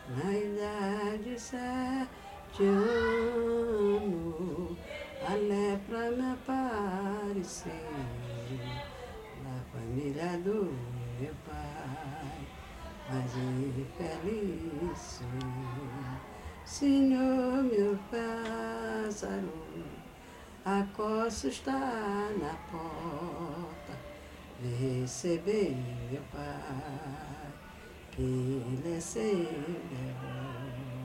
Na idade de 7 anos, a lepra me apareceu na família do meu pai, mas infeliz sou eu. Senhor, meu pássaro, a costa está na porta, vem receber meu pai, que ele é seu devoto.